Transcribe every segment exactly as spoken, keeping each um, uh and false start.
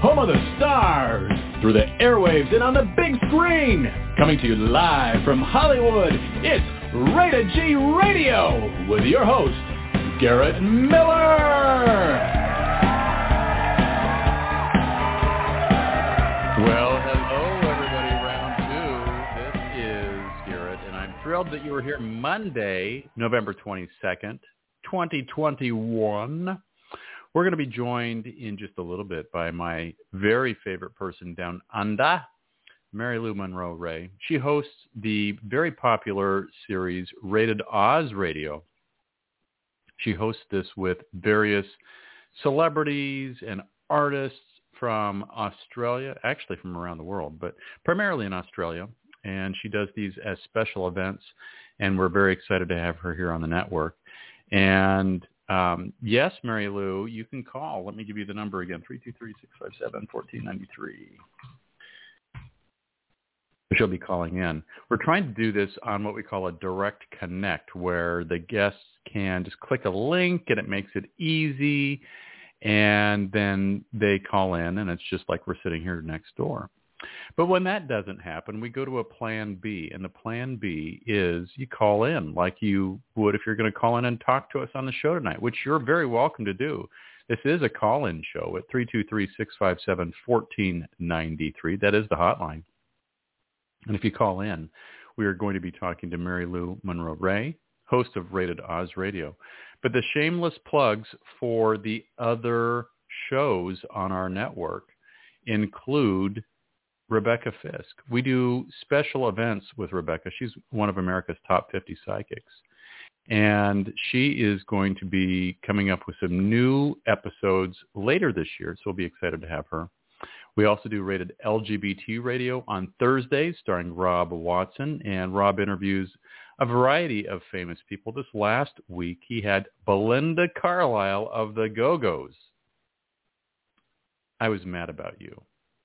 home of the stars, through the airwaves and on the big screen. Coming to you live from Hollywood, it's Rated G Radio with your host, Garrett Miller. Well, hello, everybody. Round two. This is Garrett, and I'm thrilled that you were here Monday, November twenty-second, twenty twenty-one. We're going to be joined in just a little bit by my very favorite person down under, Mary Lou Monroe Ray. She hosts the very popular series Rated Oz Radio. She hosts this with various celebrities and artists from Australia, actually from around the world, but primarily in Australia. And she does these as special events, and we're very excited to have her here on the network. And um, yes, Mary Lou, you can call. Let me give you the number again, three two three, six five seven, one four nine three. She'll be calling in. We're trying to do this on what we call a direct connect, where the guests can just click a link and it makes it easy, and then they call in, and it's just like we're sitting here next door. But when that doesn't happen, we go to a plan B, and the plan B is you call in like you would if you're going to call in and talk to us on the show tonight, which you're very welcome to do. This is a call-in show at three two three, six five seven, one four nine three. That is the hotline. And if you call in, we are going to be talking to Mary Lou Monroe Ray, host of Rated Oz Radio. But the shameless plugs for the other shows on our network include Rebecca Fisk. We do special events with Rebecca. She's one of America's top fifty psychics. And she is going to be coming up with some new episodes later this year, so we'll be excited to have her. We also do Rated L G B T Radio on Thursdays, starring Rob Watson, and Rob interviews a variety of famous people. This last week, he had Belinda Carlisle of the Go-Go's. I Was Mad About You.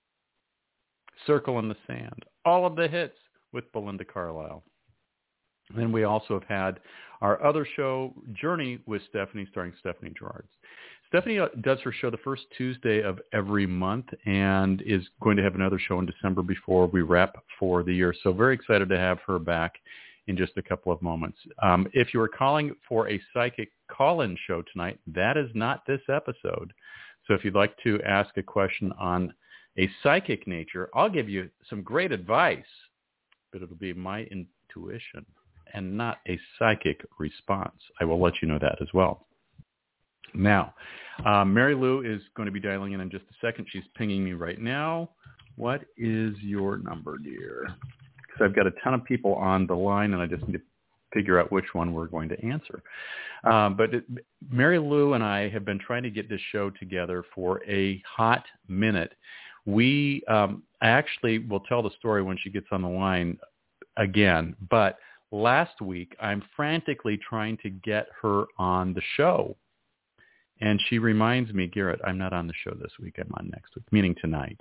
Circle in the Sand. All of the hits with Belinda Carlisle. Then we also have had our other show, Journey with Stephanie, starring Stephanie Gerards. Stephanie does her show the first Tuesday of every month and is going to have another show in December before we wrap for the year. So very excited to have her back in just a couple of moments. Um, if you are calling for a psychic call-in show tonight, that is not this episode. So if you'd like to ask a question on a psychic nature, I'll give you some great advice, but it'll be my intuition and not a psychic response. I will let you know that as well. Now, um, Mary Lou is going to be dialing in in just a second. She's pinging me right now. What is your number, dear? Because I've got a ton of people on the line, and I just need to figure out which one we're going to answer. Um, but it, Mary Lou and I have been trying to get this show together for a hot minute. We um, actually will tell the story when she gets on the line again, but last week I'm frantically trying to get her on the show. And she reminds me, Garrett, I'm not on the show this week. I'm on next week, meaning tonight.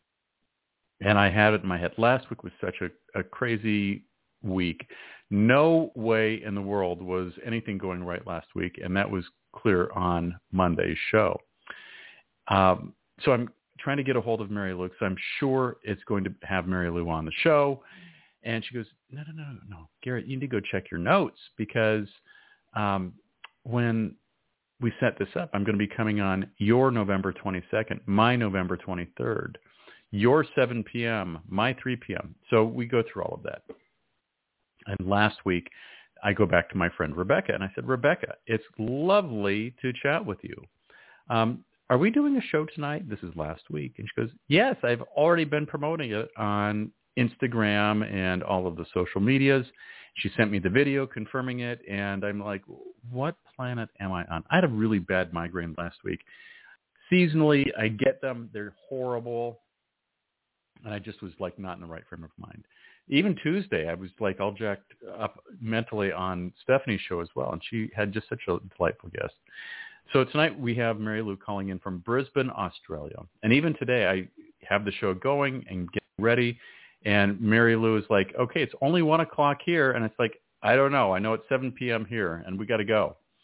And I had it in my head. Last week was such a, a crazy week. No way in the world was anything going right last week, and that was clear on Monday's show. Um, so I'm trying to get a hold of Mary Lou, because I'm sure it's going to have Mary Lou on the show. And she goes, no, no, no, no, Garrett, you need to go check your notes, because um, when we set this up, I'm going to be coming on your November twenty-second, my November twenty-third, your seven p.m., my three p.m. So we go through all of that. And last week, I go back to my friend Rebecca, and I said, Rebecca, it's lovely to chat with you. Um, are we doing a show tonight? This is last week. And she goes, yes, I've already been promoting it on Instagram and all of the social medias. She sent me the video confirming it, and I'm like, what planet am I on? I had a really bad migraine last week. Seasonally, I get them. They're horrible. And I just was like not in the right frame of mind. Even Tuesday, I was like all jacked up mentally on Stephanie's show as well, and she had just such a delightful guest. So tonight we have Mary Lou calling in from Brisbane, Australia. And even today, I have the show going and getting ready, and Mary Lou is like, okay, it's only one o'clock here. And it's like, I don't know. I know it's seven p.m. here, and we got to go.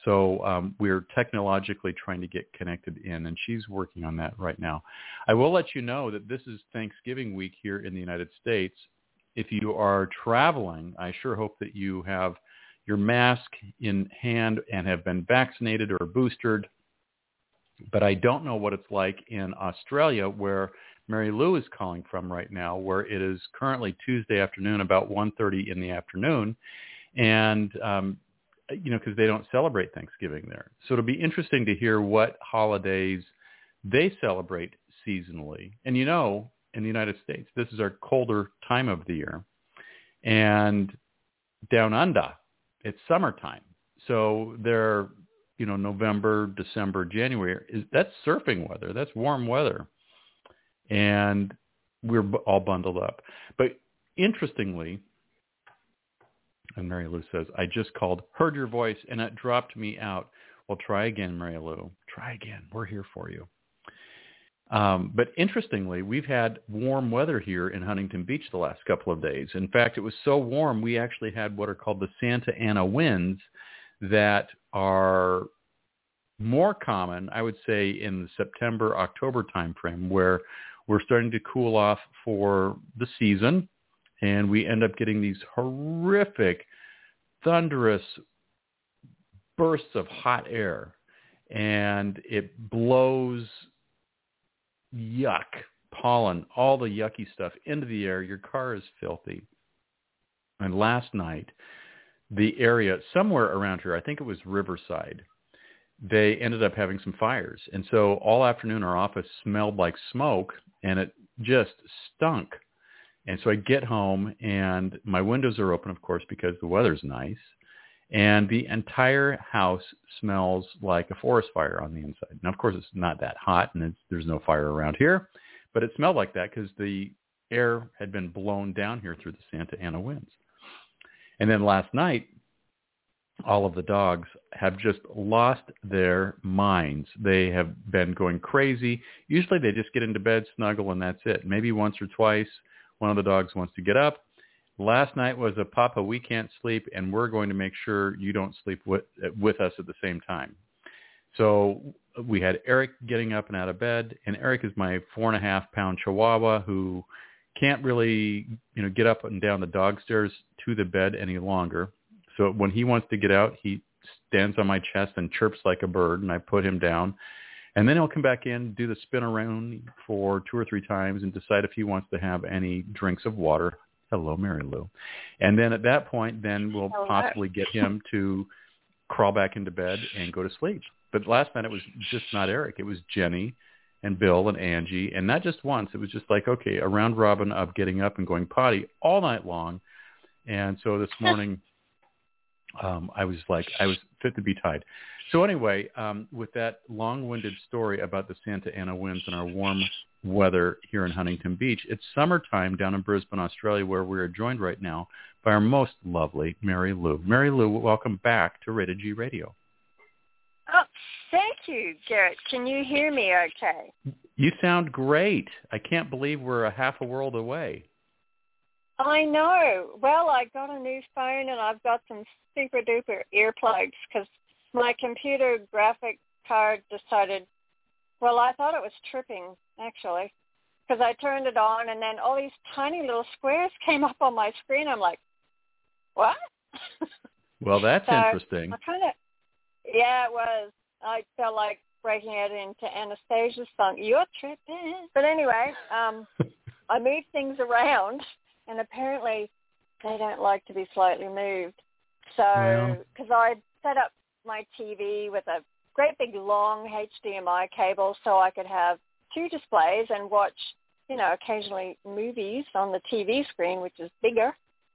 So um, we're technologically trying to get connected in, and she's working on that right now. I will let you know that this is Thanksgiving week here in the United States. If you are traveling, I sure hope that you have your mask in hand and have been vaccinated or boosted. But I don't know what it's like in Australia, where Mary Lou is calling from right now, where it is currently Tuesday afternoon, about one thirty in the afternoon. And, um, you know, because they don't celebrate Thanksgiving there. So it'll be interesting to hear what holidays they celebrate seasonally. And, you know, in the United States, this is our colder time of the year. And down under, it's summertime. So they're, you know, November, December, January, is that's surfing weather. That's warm weather. And we're all bundled up. But interestingly, and Mary Lou says, I just called, heard your voice, and it dropped me out. Well, try again, Mary Lou. Try again. We're here for you. Um, but interestingly, we've had warm weather here in Huntington Beach the last couple of days. In fact, it was so warm, we actually had what are called the Santa Ana winds that are more common, I would say, in the September, October timeframe, where we're starting to cool off for the season. And we end up getting these horrific, thunderous bursts of hot air. And it blows yuck, pollen, all the yucky stuff into the air. Your car is filthy. And last night, the area, somewhere around here, I think it was Riverside, they ended up having some fires. And so all afternoon, our office smelled like smoke, and it just stunk. And so I get home, and my windows are open, of course, because the weather's nice. And the entire house smells like a forest fire on the inside. Now, of course, it's not that hot, and it's, there's no fire around here. But it smelled like that because the air had been blown down here through the Santa Ana winds. And then last night, all of the dogs have just lost their minds. They have been going crazy. Usually they just get into bed, snuggle, and that's it. Maybe once or twice one of the dogs wants to get up. Last night was a Papa, we can't sleep, and we're going to make sure you don't sleep with, with us at the same time. So we had Eric getting up and out of bed, and Eric is my four and a half pound Chihuahua who can't really, you know, get up and down the dog stairs to the bed any longer. So when he wants to get out, he stands on my chest and chirps like a bird, and I put him down. And then he'll come back in, do the spin around for two or three times, and decide if he wants to have any drinks of water. Hello, Mary Lou. And then at that point, then we'll Hello. possibly get him to crawl back into bed and go to sleep. But last night it was just not Eric. It was Jenny and Bill and Angie. And not just once. It was just like, okay, a round robin of getting up and going potty all night long. And so this morning, um, I was like, I was fit to be tied. So anyway, um, with that long-winded story about the Santa Ana winds and our warm weather here in Huntington Beach, it's summertime down in Brisbane, Australia, where we are joined right now by our most lovely Mary Lou. Mary Lou, welcome back to Rated G Radio. Oh, thank you, Garrett. Can you hear me okay? You sound great. I can't believe we're a half a world away. I know. Well, I got a new phone, and I've got some super-duper earplugs because my computer graphic card decided, well, I thought it was tripping, actually, because I turned it on, and then all these tiny little squares came up on my screen. I'm like, what? Well, that's so interesting. I kind of, yeah, it was. I felt like breaking it into Anastasia's song, You're Tripping. But anyway, um, I moved things around, and apparently they don't like to be slightly moved. So, because well. I set up my T V with a great big long H D M I cable so I could have two displays and watch, you know, occasionally movies on the T V screen, which is bigger.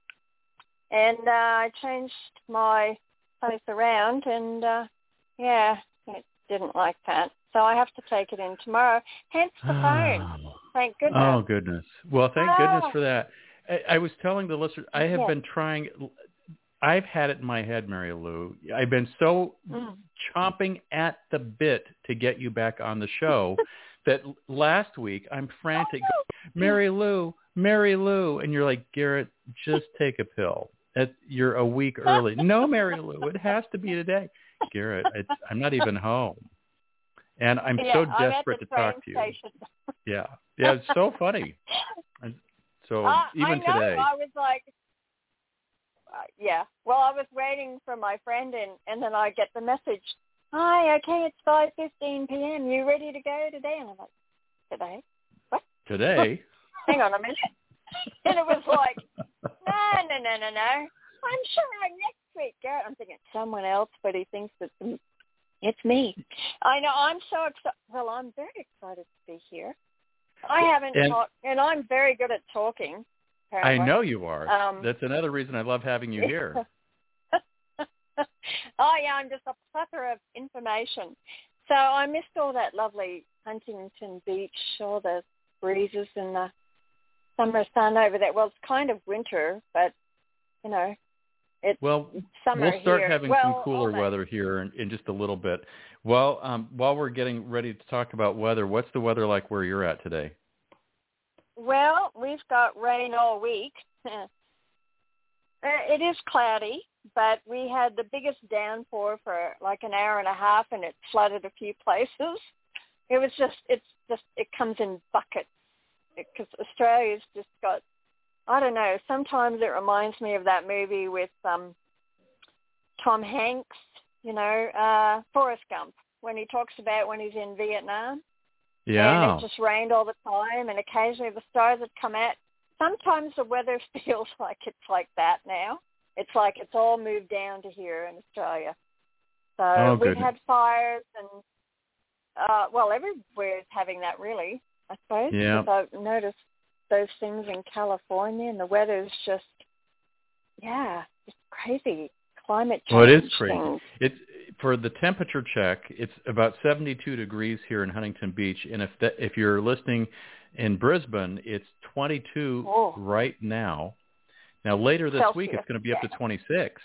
And uh, I changed my place around, and uh, yeah, it didn't like that. So I have to take it in tomorrow, hence the phone. Thank goodness. Oh, goodness. Well, thank oh. goodness for that. I, I was telling the listeners, I have yes. been trying, I've had it in my head, Mary Lou. I've been so mm. chomping at the bit to get you back on the show that last week I'm frantic, oh, no. Mary Lou, Mary Lou, and you're like, Garrett, just take a pill. You're a week early. No, Mary Lou, it has to be today. Garrett, it's, I'm not even home. And I'm yeah, so I'm desperate to train talk to you. Station. Yeah. Yeah, it's so funny. And so uh, even I know, today. I was like, uh, yeah. Well, I was waiting for my friend, and, and then I get the message, hi, okay, it's five fifteen p.m. You ready to go today? And I'm like, today? What? Today? Hang on a minute. And it was like, no, no, no, no, no. I'm sure next week, Garrett. I'm thinking someone else, but he thinks it's it's me. I know. I'm so excited. Well, I'm very excited to be here. I haven't and, talked, and I'm very good at talking. Apparently. I know you are. Um, That's another reason I love having you here. Oh, yeah, I'm just a plethora of information. So I missed all that lovely Huntington Beach, all the breezes and the summer sun over there. Well, it's kind of winter, but, you know, it's well, summer we'll start here. having well, some cooler almost. weather here in, in just a little bit. Well, um, while we're getting ready to talk about weather, what's the weather like where you're at today? Well, we've got rain all week. It is cloudy, but we had the biggest downpour for like an hour and a half, and it flooded a few places. It was just, it's just, it comes in buckets because Australia's just got, I don't know, sometimes it reminds me of that movie with um, Tom Hanks, you know, uh, Forrest Gump, when he talks about when he's in Vietnam. Yeah. And it just rained all the time, and occasionally the stars would come out. Sometimes the weather feels like it's like that now. It's like it's all moved down to here in Australia. So oh, we've goodness. had fires, and, uh, well, everywhere is having that, really, I suppose. Yeah. Because I've noticed those things in California, and the weather's just, yeah, it's crazy. Climate change. Well, it is crazy. Things. It's for the temperature check. It's about seventy-two degrees here in Huntington Beach, and if that, if you're listening in Brisbane, it's twenty-two oh. right now. Now later this Celsius. week, it's going to be up yeah. to twenty-six.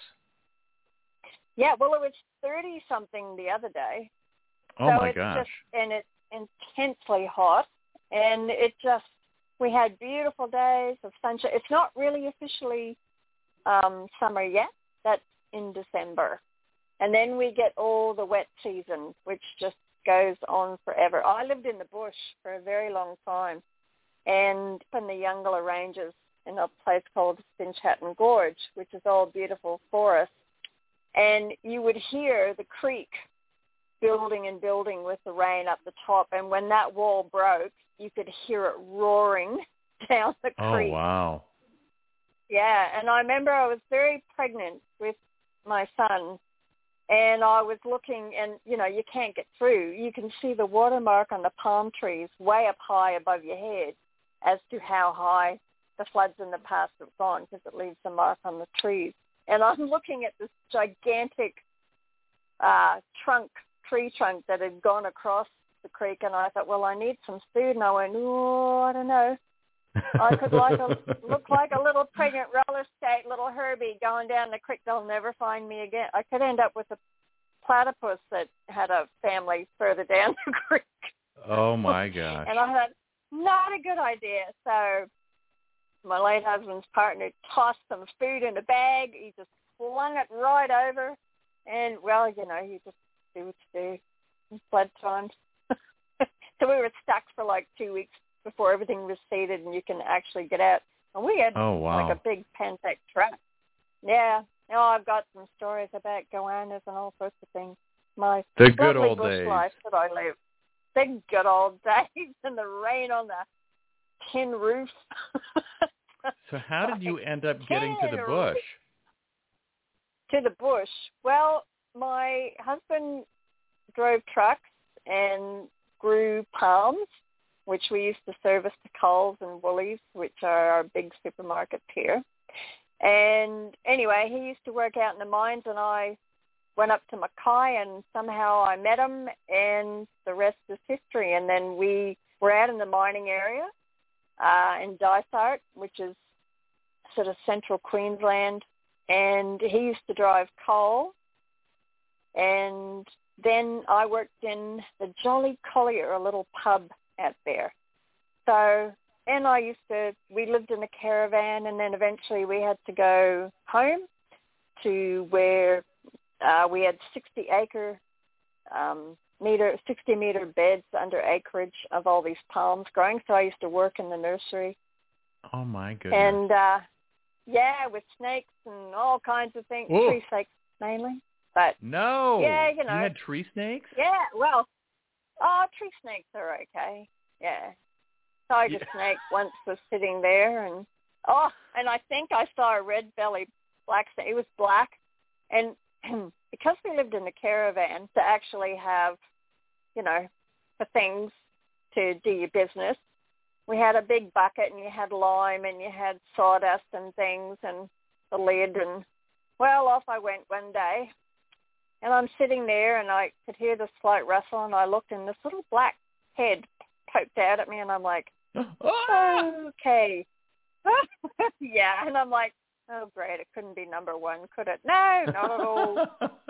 Yeah, well, it was thirty something the other day. Oh so my it's gosh! Just, and it's intensely hot, and it just we had beautiful days of sunshine. It's not really officially um, summer yet. That's in December. And then we get all the wet season, which just goes on forever. I lived in the bush for a very long time, and in the Yungala Ranges in a place called Finchhatton Gorge, which is all beautiful forest. And you would hear the creek building and building with the rain up the top. And when that wall broke, you could hear it roaring down the creek. Oh, wow. Yeah, and I remember I was very pregnant with my son, and I was looking, and, you know, you can't get through. You can see the watermark on the palm trees way up high above your head as to how high the floods in the past have gone, because it leaves a mark on the trees. And I'm looking at this gigantic uh, trunk, tree trunk that had gone across the creek, and I thought, well, I need some food. And I went, oh, I don't know. I could like a, look like a little pregnant roller skate, little Herbie going down the creek. They'll never find me again. I could end up with a platypus that had a family further down the creek. Oh, my gosh. And I thought, not a good idea. So my late husband's partner tossed some food in a bag. He just flung it right over. And, well, you know, you just do what you do in flood times. So we were stuck for like two weeks before everything was seeded and you can actually get out. And we had oh, wow. like a big Pantech truck. Yeah. Now I've got some stories about goannas and all sorts of things. My the good lovely old bush days. life that I live. The good old days and the rain on the tin roof. So how did you end up getting to the bush? To the bush. Well, my husband drove trucks and grew palms, which we used to service to Coles and Woolies, which are our big supermarkets here. And anyway, he used to work out in the mines, and I went up to Mackay, and somehow I met him, and the rest is history. And then we were out in the mining area uh, in Dysart, which is sort of central Queensland, and he used to drive coal. And then I worked in the Jolly Collier, a little pub out there. So, and I used to, we lived in a caravan, and then eventually we had to go home to where uh, we had sixty acre um, meter, sixty meter beds under acreage of all these palms growing. So I used to work in the nursery. Oh my goodness! And uh, yeah, with snakes and all kinds of things, Ooh. tree snakes mainly. But no, yeah, you know, you had tree snakes. Yeah, well, oh, tree snakes are okay. Yeah, tiger Yeah. snake once was sitting there, and oh, and I think I saw a red-bellied black snake. It was black, and because we lived in a caravan, to actually have, you know, the things to do your business, we had a big bucket, and you had lime, and you had sawdust and things, and the lid, and well, off I went one day, and I'm sitting there, and I could hear the slight rustle, and I looked, and this little black head poked out at me, and I'm like, okay. Yeah, and I'm like, oh, great, it couldn't be number one, could it? No, not at all.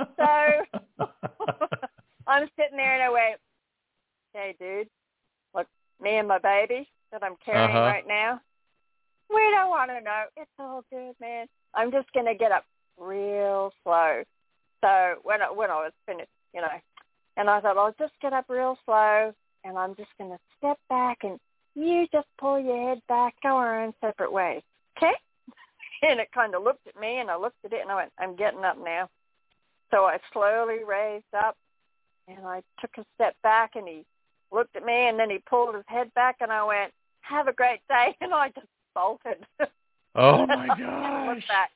So I'm sitting there, and I went, hey, dude, look, me and my baby that I'm carrying uh-huh. right now, we don't want to know. It's all good, man. I'm just going to get up real slow. So when I, when I was finished, you know, and I thought, I'll just get up real slow, and I'm just going to step back, and you just pull your head back, go our own separate ways, okay? And it kind of looked at me, and I looked at it, and I went, I'm getting up now. So I slowly raised up, and I took a step back, and he looked at me, and then he pulled his head back, and I went, have a great day, and I just bolted. Oh, my gosh. Back.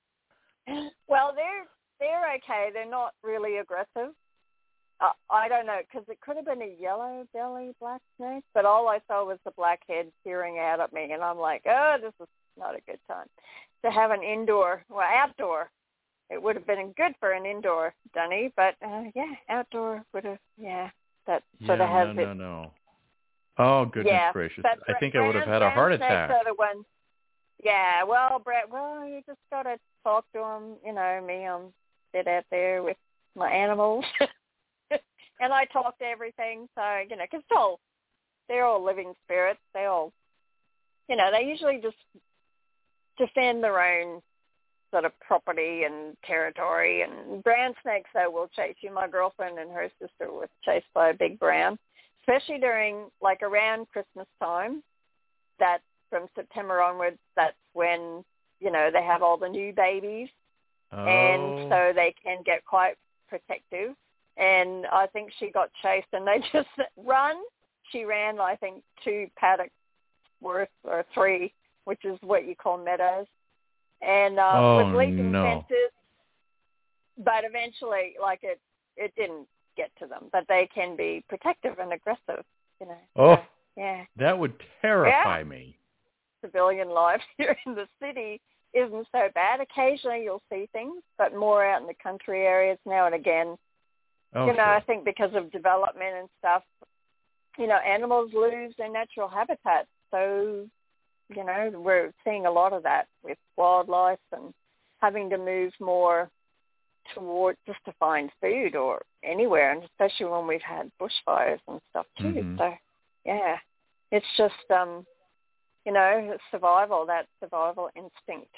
Well, they're they're okay. They're not really aggressive. Uh, I don't know, because it could have been a yellow belly black snake, but all I saw was the black head peering out at me, and I'm like, oh, this is not a good time to have an indoor, well, outdoor. It would have been good for an indoor dunny, but uh, yeah, outdoor would have, yeah, that sort yeah, of has no, it. no, no. Oh, goodness yeah, gracious. but I think brown, I would have had a heart attack. Are the ones, yeah, well, Brett, well, you just got to talk to them. You know, me, I'm sit out there with my animals, and I talk to everything. So, you know, because all, they're all living spirits. They all, you know, they usually just defend their own sort of property and territory. And brown snakes, though, will chase you. My girlfriend and her sister were chased by a big brown, especially during, like, around Christmas time. That from September onwards, that's when, you know, they have all the new babies. Oh. And so they can get quite protective. And I think she got chased, and they just run. She ran, I think, two paddocks worth, or three, which is what you call meadows. And uh, oh, with leaping no. fences. But eventually, like, it, it didn't get to them. But they can be protective and aggressive, you know. Oh, so, yeah. That would terrify yeah. me. Civilian life here in the city isn't so bad. Occasionally you'll see things, but more out in the country areas now and again. Oh, you know, sure. I think because of development and stuff, you know, animals lose their natural habitat. So, you know, we're seeing a lot of that with wildlife and having to move more toward just to find food or anywhere, and especially when we've had bushfires and stuff too. Mm-hmm. So, yeah, it's just, um, you know, survival, that survival instinct.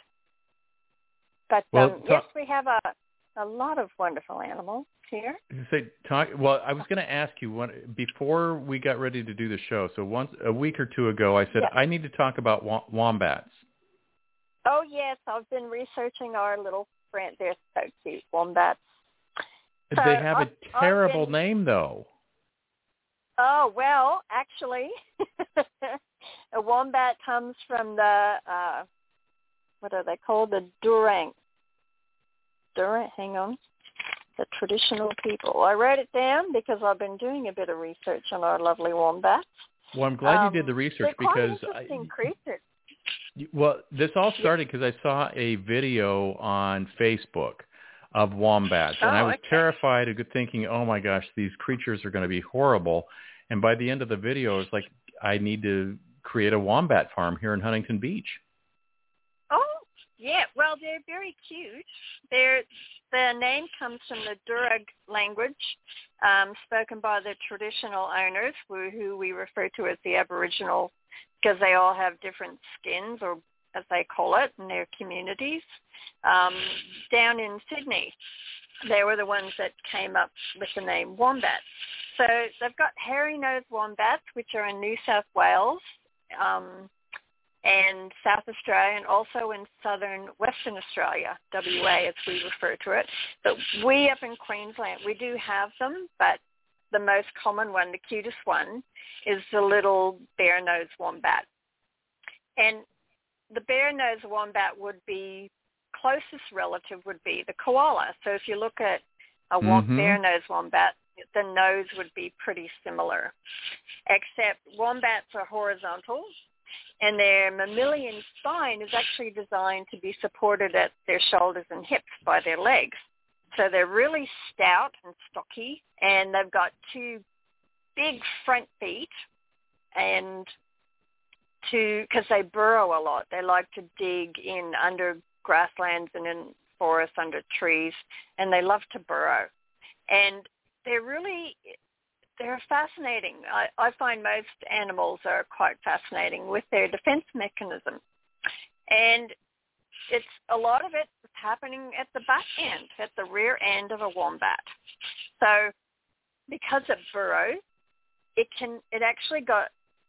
But, well, um, ta- yes, we have a, a lot of wonderful animals here. Say, talk, well, I was going to ask you, when, before we got ready to do the show, so once a week or two ago, I said, yeah. I need to talk about w- wombats. Oh, yes, I've been researching our little friend. They're so cute, wombats. So they have I've, a terrible been, name, though. Oh, well, actually, a wombat comes from the, uh, what are they called? The Durang. Durang, hang on. The traditional people. I wrote it down because I've been doing a bit of research on our lovely wombats. Well, I'm glad um, you did the research they're quite because interesting I, creatures. well, this all started because I saw a video on Facebook of wombats, and oh, I was okay. terrified of thinking, oh my gosh, these creatures are going to be horrible. And by the end of the video, I was like, I need to create a wombat farm here in Huntington Beach. Oh, yeah. Well, they're very cute. They're, the name comes from the Durag language, um, spoken by the traditional owners, who, who we refer to as the Aboriginal, because they all have different skins, or as they call it, in their communities, um, down in Sydney. they were the ones that came up with the name wombat. So they've got hairy-nosed wombats, which are in New South Wales um, and South Australia, and also in southern Western Australia, W A as we refer to it. But we up in Queensland, we do have them, but the most common one, the cutest one, is the little bare-nosed wombat. And the bare-nosed wombat would be, closest relative would be the koala. So if you look at a mm-hmm. bare-nosed wombat, the nose would be pretty similar, except wombats are horizontal, and their mammalian spine is actually designed to be supported at their shoulders and hips by their legs. So they're really stout and stocky, and they've got two big front feet, and to because they burrow a lot. They like to dig in under grasslands and in forests under trees, and they love to burrow. And they're really, they're fascinating. I, I find most animals are quite fascinating with their defense mechanism. And it's a lot of it is happening at the back end, at the rear end of a wombat. So because it burrows, it can, it actually got,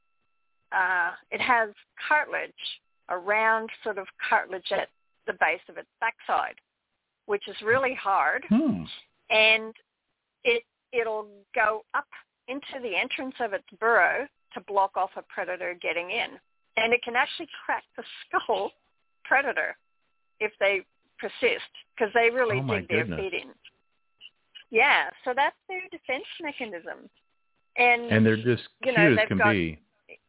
uh, it has cartilage, a round sort of cartilage at the base of its backside, which is really hard. Hmm. And it, it'll go up into the entrance of its burrow to block off a predator getting in. And it can actually crack the skull predator if they persist, because they really oh dig their feet in. Yeah, so that's their defense mechanism. And, and they're just you cute know, as can got, be.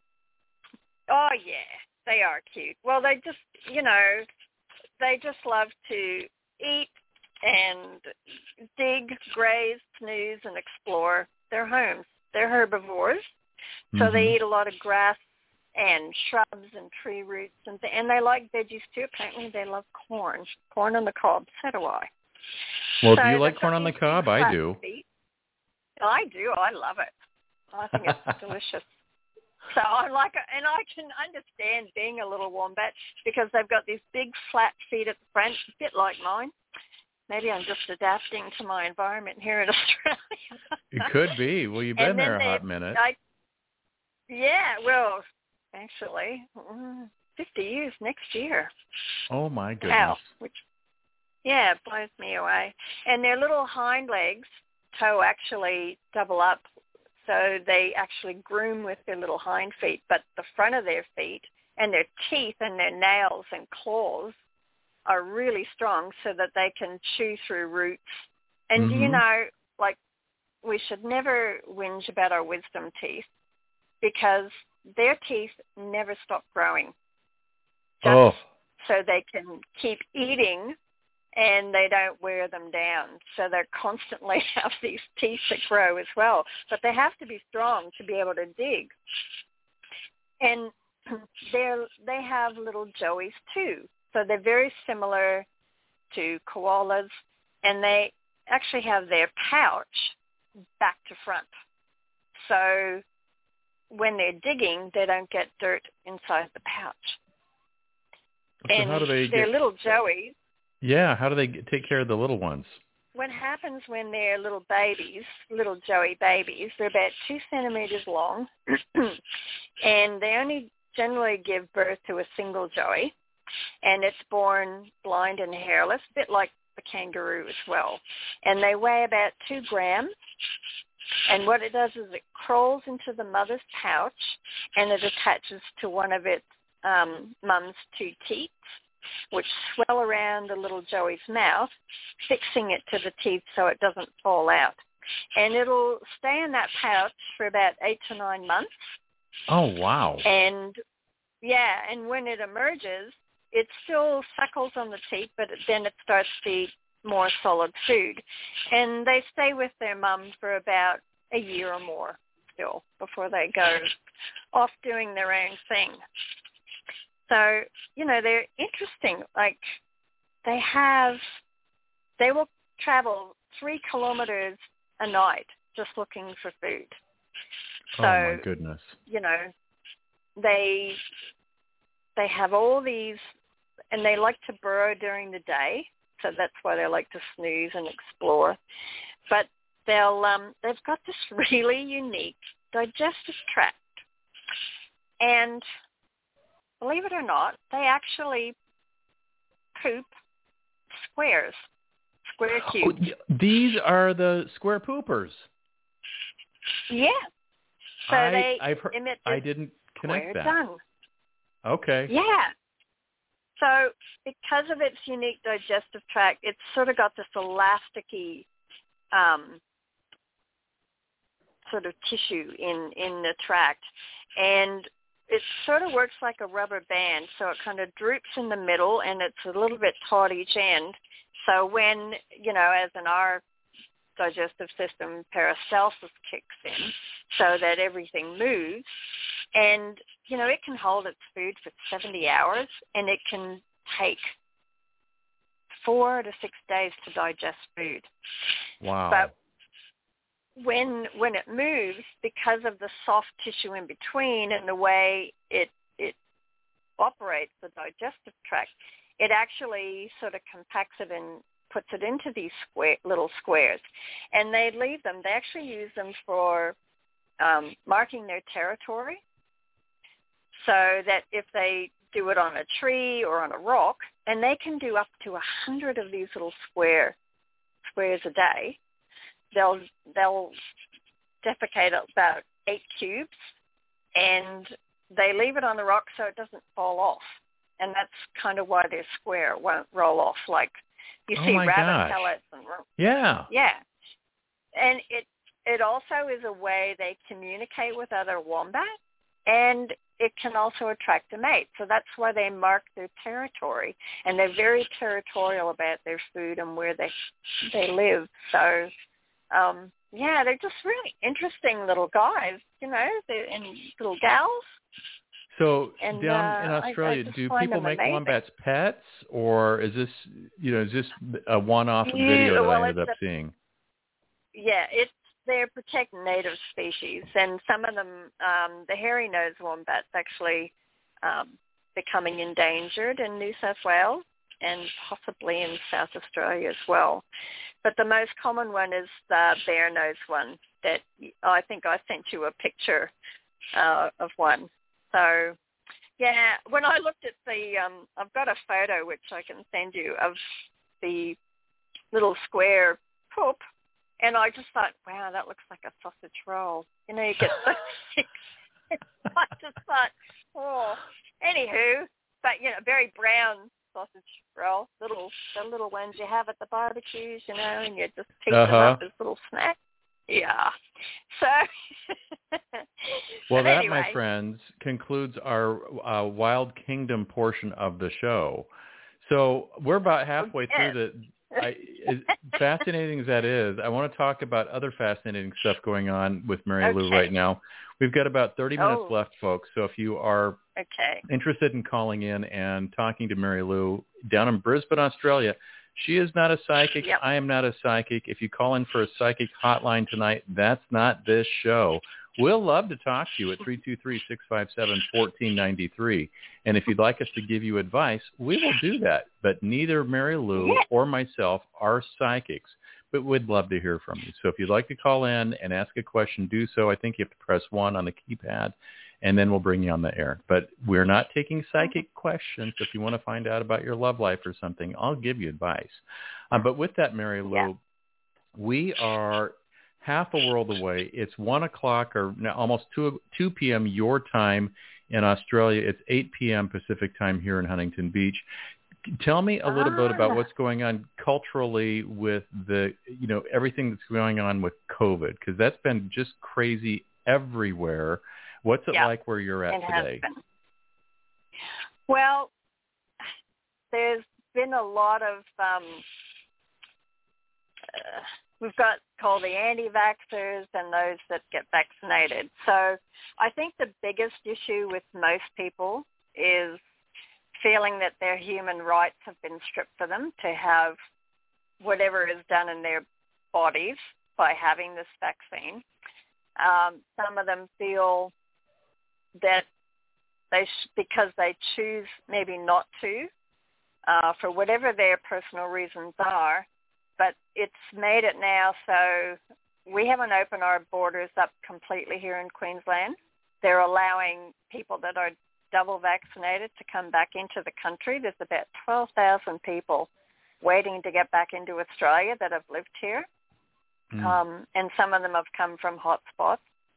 Oh, yeah, they are cute. Well, they just, you know, they just love to eat and dig, graze, snooze, and explore their homes. They're herbivores, so mm-hmm. they eat a lot of grass and shrubs and tree roots, and, th- and they like veggies too. Apparently they love corn, corn on the cob. So do I. Well, so do you like corn on the cob? I do. Feet. I do. I love it. I think it's delicious. So I like it, and I can understand being a little wombat because they've got these big flat feet at the front, a bit like mine. Maybe I'm just adapting to my environment here in Australia. It could be. Well, you've been there a hot minute. I, yeah, well, actually, fifty years next year. Oh, my goodness. Wow, which, yeah, blows me away. And their little hind legs, toe actually double up, so they actually groom with their little hind feet, but the front of their feet and their teeth and their nails and claws are really strong so that they can chew through roots. And mm-hmm. you know, like, we should never whinge about our wisdom teeth because their teeth never stop growing. Just oh. so they can keep eating and they don't wear them down. So they constantly have these teeth that grow as well. But they have to be strong to be able to dig. And they're, they have little joeys too. So they're very similar to koalas, and they actually have their pouch back to front. So when they're digging, they don't get dirt inside the pouch. So and how do they their get... little joeys. Yeah, how do they get, take care of the little ones? What happens when they're little babies, little joey babies, they're about two centimeters long, and they only generally give birth to a single joey. And it's born blind and hairless, a bit like the kangaroo as well. And they weigh about two grams. And what it does is it crawls into the mother's pouch, and it attaches to one of its um, mum's two teeth, which swell around the little joey's mouth, fixing it to the teeth so it doesn't fall out. And it'll stay in that pouch for about eight to nine months. Oh, wow. And, yeah, and when it emerges, it still suckles on the teeth, but then it starts to eat more solid food. And they stay with their mum for about a year or more still before they go off doing their own thing. So, you know, they're interesting. Like, they have, they will travel three kilometers a night just looking for food. So, oh, my goodness. You know, they they have all these, and they like to burrow during the day so that's why they like to snooze and explore. But they'll um, they've got this really unique digestive tract, and believe it or not, they actually poop squares, square cubes. Oh, these are the square poopers. Yeah. So I, they I've heard, emit I this didn't square connect that. dung. Okay. Yeah. So because of its unique digestive tract, it's sort of got this elasticy um, sort of tissue in, in the tract. And it sort of works like a rubber band. So it kind of droops in the middle, and it's a little bit taut each end. So when, you know, as in our digestive system, peristalsis kicks in so that everything moves. And, you know, it can hold its food for seventy hours, and it can take four to six days to digest food. Wow. But when when it moves, because of the soft tissue in between and the way it it operates, the digestive tract, it actually sort of compacts it and puts it into these square, little squares. And they leave them. They actually use them for um, marking their territory, so that if they do it on a tree or on a rock, and they can do up to a hundred of these little square squares a day, they'll they'll defecate about eight cubes, and they leave it on the rock so it doesn't fall off. And that's kind of why they're square. It won't roll off like you Oh see my rabbit gosh. pellets. And, Yeah. yeah. And it it also is a way they communicate with other wombats, and it can also attract a mate. So that's why they mark their territory, and they're very territorial about their food and where they they live. So, um, yeah, they're just really interesting little guys, you know, they're, and little gals. So And, down uh, in I- I Australia, just do find people them make amazing. wombats pets, or is this, you know, is this a one-off Yeah, video that well, I ended it's up a- seeing? Yeah, it's they're protecting native species, and some of them, um, the hairy-nosed wombat's actually um, becoming endangered in New South Wales and possibly in South Australia as well. But the most common one is the bare-nosed one that I think I sent you a picture uh, of one. So, yeah, when I looked at the, um, I've got a photo which I can send you of the little square poop, and I just thought, wow, that looks like a sausage roll. You know, you get so sick. I just thought, oh, anywho, but, you know, very brown sausage roll, little the little ones you have at the barbecues, you know, and you just piece Uh-huh. them up as little snacks. Yeah. So, Well, but that, anyway, my friends, concludes our uh, Wild Kingdom portion of the show. So we're about halfway through the. I, as fascinating as that is, I want to talk about other fascinating stuff going on with Mary Lou Okay. right now. We've got about thirty minutes Oh. left, folks. So if you are okay. interested in calling in and talking to Mary Lou down in Brisbane, Australia, she is not a psychic. Yep. I am not a psychic. If you call in for a psychic hotline tonight, that's not this show. We'll love to talk to you at three two three, six five seven, one four nine three. And if you'd like us to give you advice, we will do that. But neither Mary Lou Yeah. or myself are psychics. But we'd love to hear from you. So if you'd like to call in and ask a question, do so. I think you have to press one on the keypad, and then we'll bring you on the air. But we're not taking psychic questions. If you want to find out about your love life or something, I'll give you advice. Uh, but with that, Mary Lou, Yeah. we are half a world away. It's one o'clock or now almost two, two p.m. your time in Australia. It's eight p.m. Pacific time here in Huntington Beach. Tell me a little bit about Ah. what's going on culturally with the, you know, everything that's going on with COVID, because that's been just crazy everywhere. What's it Yeah. like where you're at It has today? been. Well, there's been a lot of, um, uh, we've got called the anti-vaxxers and those that get vaccinated. So I think the biggest issue with most people is feeling that their human rights have been stripped for them to have whatever is done in their bodies by having this vaccine. Um, some of them feel that they sh- because they choose maybe not to, uh, for whatever their personal reasons are. But it's made it now so we haven't opened our borders up completely here in Queensland. They're allowing people that are double vaccinated to come back into the country. There's about twelve thousand people waiting to get back into Australia that have lived here. Mm. Um, and some of them have come from hotspots.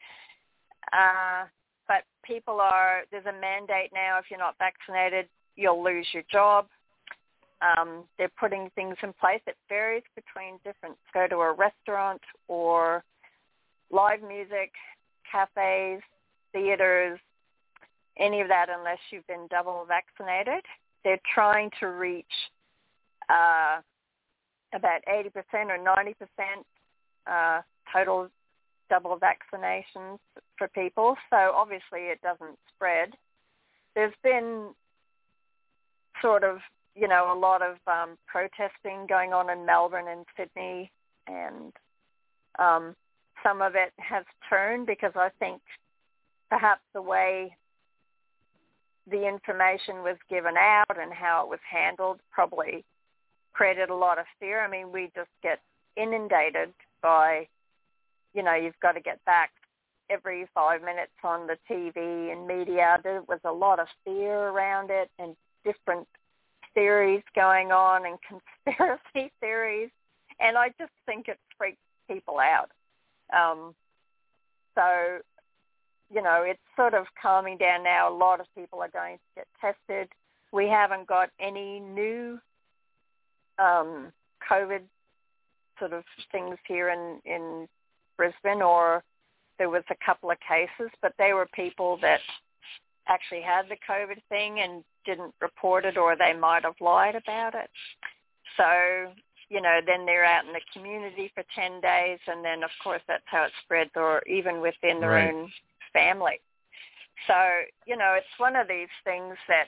Uh, but people are, there's a mandate now, if you're not vaccinated, you'll lose your job. Um, they're putting things in place. It varies between different, go to a restaurant or live music, cafes, theaters, any of that unless you've been double vaccinated. They're trying to reach uh, about eighty percent or ninety percent uh, total double vaccinations for people. So obviously it doesn't spread. There's been sort of, you know, a lot of um, protesting going on in Melbourne and Sydney, and um, some of it has turned because I think perhaps the way the information was given out and how it was handled probably created a lot of fear. I mean, we just get inundated by, you know, you've got to get back every five minutes on the T V and media. There was a lot of fear around it and different theories going on and conspiracy theories. And I just think it freaks people out. Um, so, you know, it's sort of calming down now. A lot of people are going to get tested. We haven't got any new um, COVID sort of things here in, in Brisbane, or there was a couple of cases, but they were people that actually had the COVID thing and didn't report it, or they might have lied about it. So, you know, then they're out in the community for ten days, and then, of course, that's how it spreads, or even within their right. own family. So, you know, it's one of these things that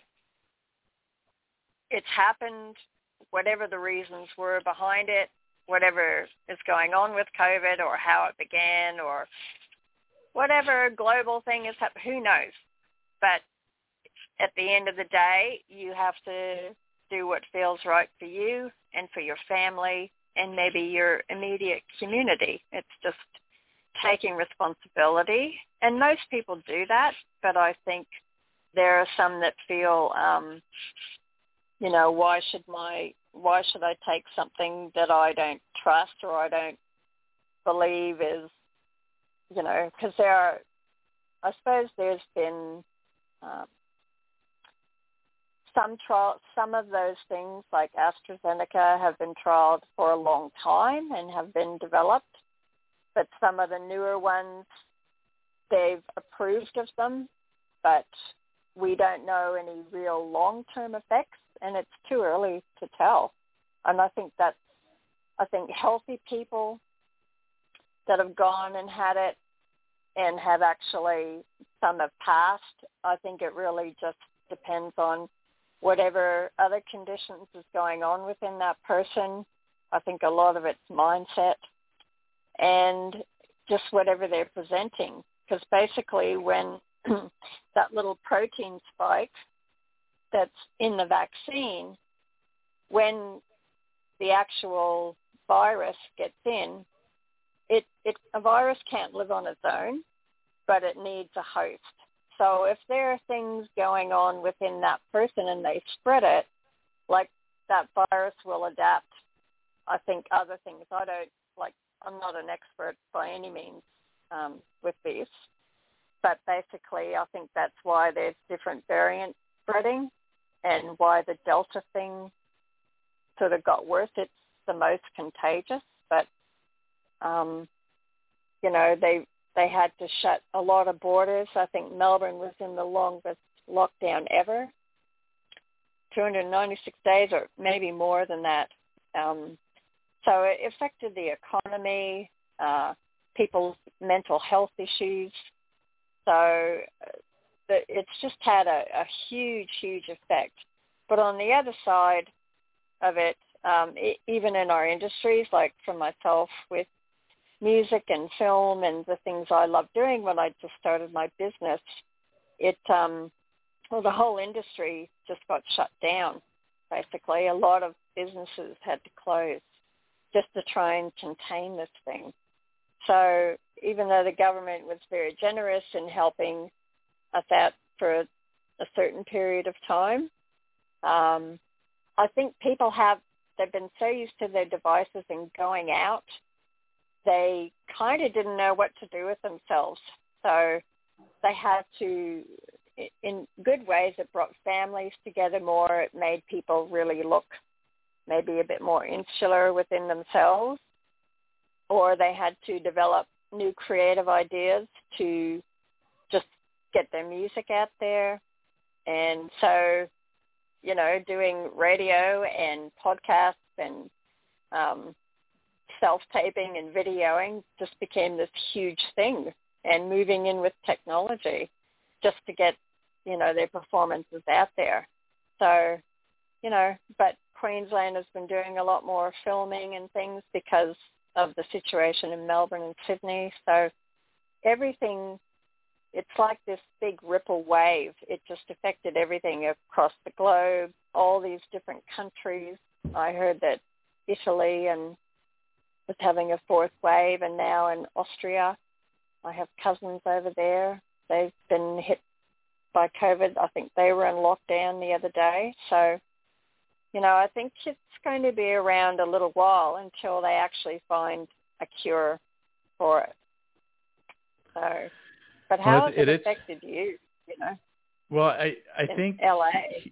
it's happened, whatever the reasons were behind it, whatever is going on with COVID or how it began or whatever global thing is happening, who knows? But at the end of the day, you have to do what feels right for you and for your family and maybe your immediate community. It's just taking responsibility. And most people do that, but I think there are some that feel, um, you know, why should my, why should I take something that I don't trust or I don't believe is, you know, because there are, I suppose there's been um, some trial, some of those things like AstraZeneca have been trialed for a long time and have been developed, but some of the newer ones, they've approved of them, but we don't know any real long-term effects, and it's too early to tell. And I think that, I think healthy people that have gone and had it and have actually, some have passed, I think it really just depends on whatever other conditions is going on within that person. I think a lot of it's mindset and just whatever they're presenting. Because basically when that little protein spike that's in the vaccine, when the actual virus gets in, it, it a virus can't live on its own, but it needs a host. So if there are things going on within that person and they spread it, like that virus will adapt, I think, other things. I don't, like, I'm not an expert by any means um, with this, but basically I think that's why there's different variant spreading and why the Delta thing sort of got worse. It's the most contagious, but, um, you know, they they had to shut a lot of borders. I think Melbourne was in the longest lockdown ever, two hundred ninety-six days or maybe more than that. Um, so it affected the economy, uh, people's mental health issues. So the, it's just had a, a huge, huge effect. But on the other side of it, um, it, even in our industries, like for myself with music and film and the things I love doing when I just started my business, it, um, well, the whole industry just got shut down. basically. A lot of businesses had to close just to try and contain this thing. So even though the government was very generous in helping us out for a certain period of time, um, I think people have, they've been so used to their devices and going out, they kind of didn't know what to do with themselves. So they had to, in good ways, it brought families together more. It made people really look maybe a bit more insular within themselves, or they had to develop new creative ideas to just get their music out there. And so, you know, doing radio and podcasts and um, self-taping and videoing just became this huge thing, and moving in with technology just to get, you know, their performances out there. So, you know, but Queensland has been doing a lot more filming and things because of the situation in Melbourne and Sydney. So everything, it's like this big ripple wave. It just affected everything across the globe, all these different countries. I heard that Italy and was having a fourth wave, and now in Austria. I have cousins over there. They've been hit by COVID. I think they were in lockdown the other day. So, you know, I think it's going to be around a little while until they actually find a cure for it. So, but how well, has it, it it affected you, you know? Well, I, I in think... L A?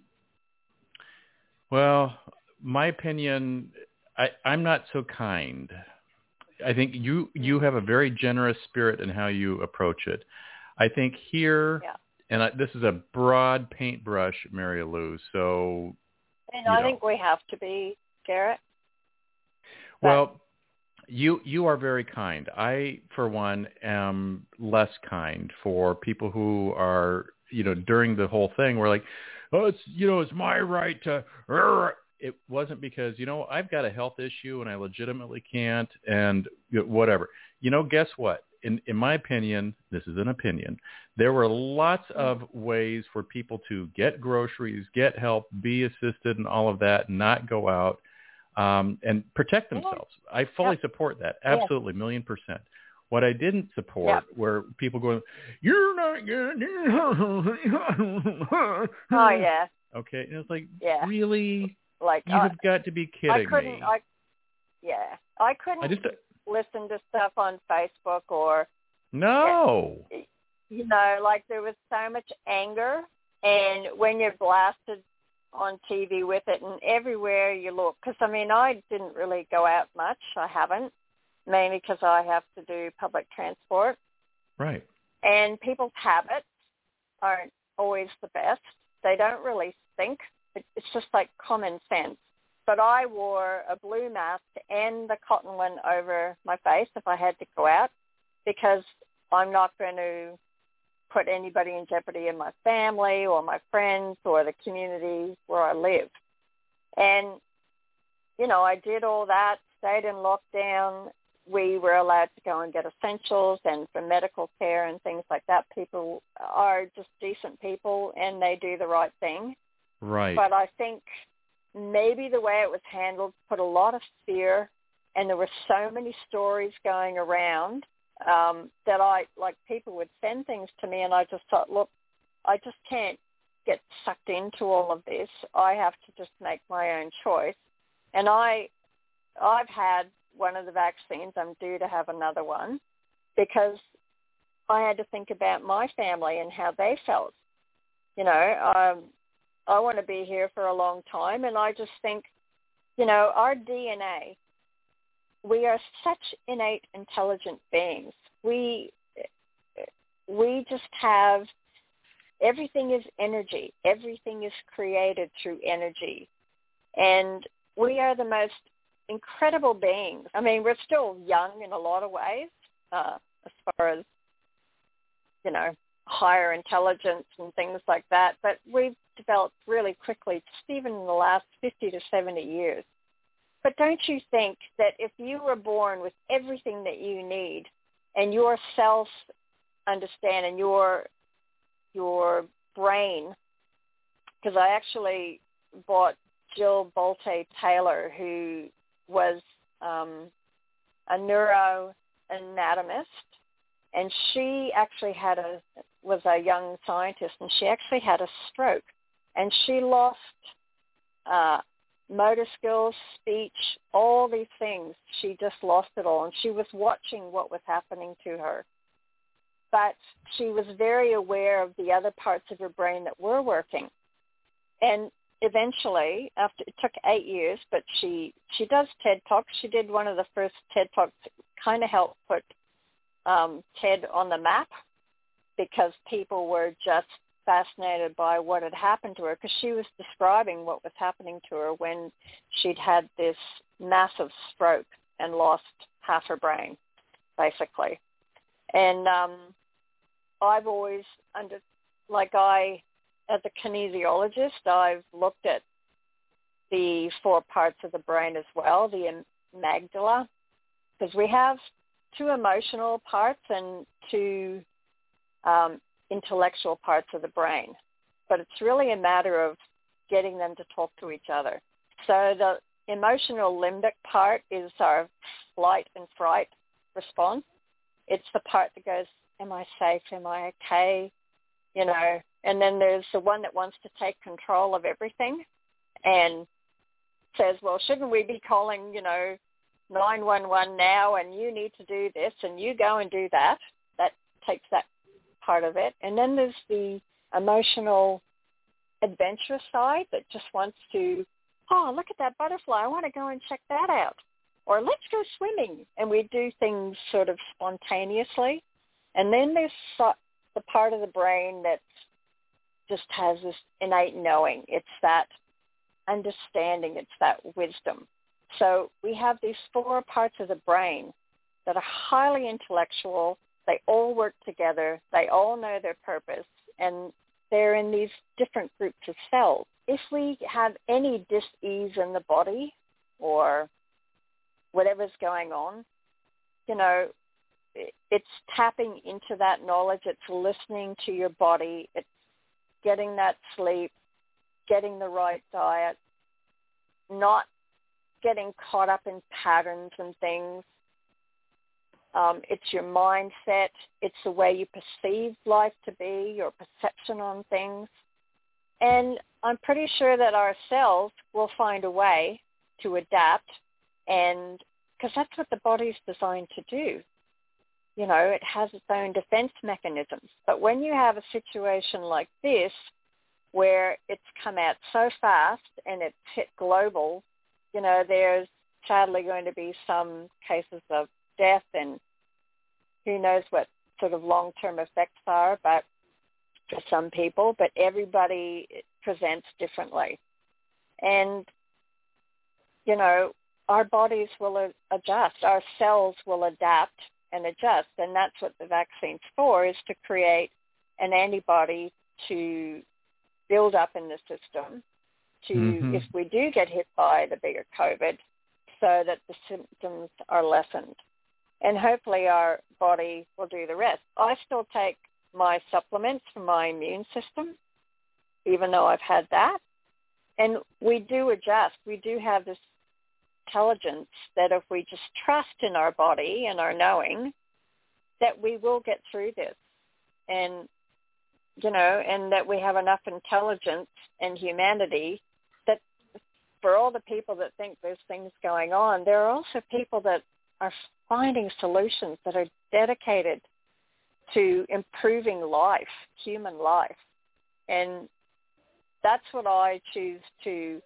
Well, my opinion, I, I'm not so kind. I think you, you have a very generous spirit in how you approach it. I think here, yeah. and I, this is a broad paintbrush, Mary Lou, so... And I know. think we have to be, Garrett. But, well, you you are very kind. I, for one, am less kind for people who are, you know, during the whole thing, we're like, oh, it's, you know, it's my right to... It wasn't because, you know, I've got a health issue and I legitimately can't and whatever. You know, guess what? In in my opinion, this is an opinion, there were lots of ways for people to get groceries, get help, be assisted and all of that, not go out um, and protect themselves. Yeah. I fully yeah. support that. Absolutely, yeah. million percent. What I didn't support yeah. were people going, you're not going to... Oh, yeah. Okay, and it's like, yeah. really? Like you have got to be kidding I couldn't, me. I, yeah, I couldn't I just, listen to stuff on Facebook or... No. You know, like there was so much anger, and when you're blasted on T V with it and everywhere you look, because, I mean, I didn't really go out much. I haven't, mainly because I have to do public transport. Right. And people's habits aren't always the best. They don't really think. It's just like common sense. But I wore a blue mask and the cotton one over my face if I had to go out, because I'm not going to put anybody in jeopardy in my family or my friends or the community where I live. And, you know, I did all that, stayed in lockdown. We were allowed to go and get essentials, and for medical care and things like that, people are just decent people and they do the right thing. Right. But I think maybe the way it was handled put a lot of fear, and there were so many stories going around um, that I, like, people would send things to me, and I just thought, look, I just can't get sucked into all of this. I have to just make my own choice. And I, I've had one of the vaccines. I'm due to have another one because I had to think about my family and how they felt. You know, um, I want to be here for a long time, and I just think, you know, our D N A, we are such innate intelligent beings. We we just have, everything is energy. Everything is created through energy. And we are the most incredible beings. I mean, we're still young in a lot of ways, uh, as far as, you know, higher intelligence and things like that, but we've developed really quickly, just even in the last fifty to seventy years. But don't you think that if you were born with everything that you need, and your cells understand, and your your brain, because I actually bought Jill Bolte Taylor, who was um, a neuroanatomist, and she actually had a was a young scientist, and she actually had a stroke, and she lost uh, motor skills, speech, all these things. She just lost it all, and she was watching what was happening to her. But she was very aware of the other parts of her brain that were working. And eventually, after it took eight years, but she, she does TED Talks. She did one of the first TED Talks that kind of helped put um, TED on the map, because people were just fascinated by what had happened to her, because she was describing what was happening to her when she'd had this massive stroke and lost half her brain, basically. And um, I've always, under, like I, as a kinesiologist, I've looked at the four parts of the brain as well, the amygdala, because we have two emotional parts and two um, intellectual parts of the brain. But it's really a matter of getting them to talk to each other. So the emotional limbic part is our flight and fright response. It's the part that goes, am I safe? Am I okay? You know, and then there's the one that wants to take control of everything and says, well, shouldn't we be calling, you know, nine one one now, and you need to do this and you go and do that. That takes that part of it. And then there's the emotional adventure side that just wants to, oh, look at that butterfly. I want to go and check that out. Or let's go swimming. And we do things sort of spontaneously. And then there's the part of the brain that just has this innate knowing. It's that understanding. It's that wisdom. So we have these four parts of the brain that are highly intellectual. They all work together. They all know their purpose. And they're in these different groups of cells. If we have any dis-ease in the body or whatever's going on, you know, it's tapping into that knowledge. It's listening to your body. It's getting that sleep, getting the right diet, not getting caught up in patterns and things. Um, it's your mindset. It's the way you perceive life to be, your perception on things. And I'm pretty sure that our cells will find a way to adapt, and because that's what the body's designed to do. You know, it has its own defense mechanisms. But when you have a situation like this, where it's come out so fast and it's hit global, you know, there's sadly going to be some cases of death, and who knows what sort of long-term effects are, but for some people, but everybody presents differently. And, you know, our bodies will adjust, our cells will adapt and adjust, and that's what the vaccine's for, is to create an antibody to build up in the system to, mm-hmm. if we do get hit by the bigger COVID, so that the symptoms are lessened. And hopefully our body will do the rest. I still take my supplements for my immune system, even though I've had that. And we do adjust. We do have this intelligence that if we just trust in our body and our knowing, that we will get through this. And, you know, and that we have enough intelligence and humanity that for all the people that think there's things going on, there are also people that are finding solutions that are dedicated to improving life, human life. And that's what I choose to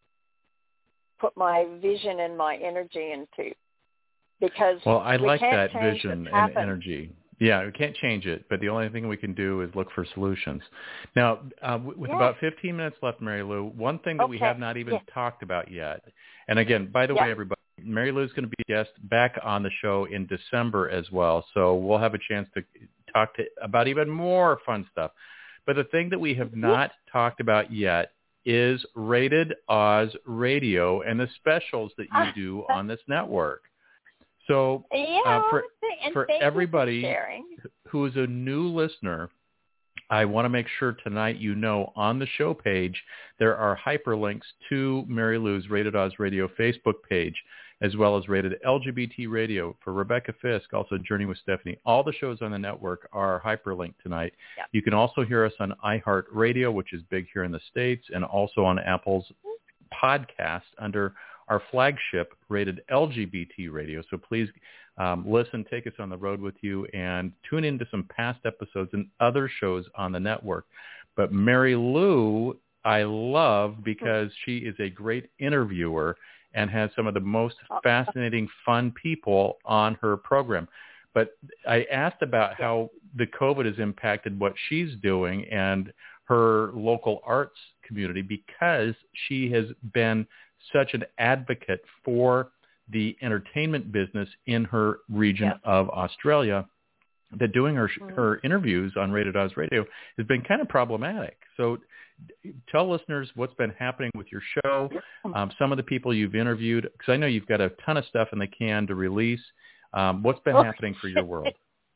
put my vision and my energy into. Because well, I we like can't that change vision what's and happened. energy. Yeah, we can't change it, but the only thing we can do is look for solutions. Now, uh, with yeah. about fifteen minutes left, Mary Lou, one thing that okay. we have not even yeah. talked about yet, and again, by the yeah. way, everybody, Mary Lou's going to be a guest back on the show in December as well, so we'll have a chance to talk to about even more fun stuff. But the thing that we have not yeah. talked about yet is Rated Oz Radio and the specials that you do on this network. So yeah, uh, for, and for thank everybody you for sharing. who is a new listener, I want to make sure tonight you know on the show page there are hyperlinks to Mary Lou's Rated Oz Radio Facebook page, as well as Rated L G B T Radio for Rebecca Fisk, also Journey with Stephanie. All the shows on the network are hyperlinked tonight. Yeah. You can also hear us on iHeartRadio, which is big here in the States, and also on Apple's podcast under our flagship Rated L G B T Radio. So please um, listen, take us on the road with you, and tune into some past episodes and other shows on the network. But Mary Lou, I love because she is a great interviewer and has some of the most fascinating, fun people on her program. But I asked about how the COVID has impacted what she's doing and her local arts community, because she has been such an advocate for the entertainment business in her region yes. of Australia, that doing her mm-hmm. her interviews on Rated Oz Radio has been kind of problematic. So tell listeners what's been happening with your show, um, some of the people you've interviewed, because I know you've got a ton of stuff in the can to release. Um, what's been happening for your world?